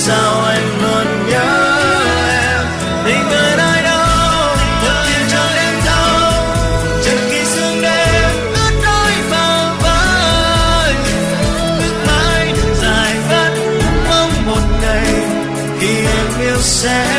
sao anh luôn nhớ em. Tình người nơi đâu thật khiến cho em thâu, chợt khi sương đêm ướt đôi vào vai, ước mãi đường dài ngất mong một ngày khi em yêu sẽ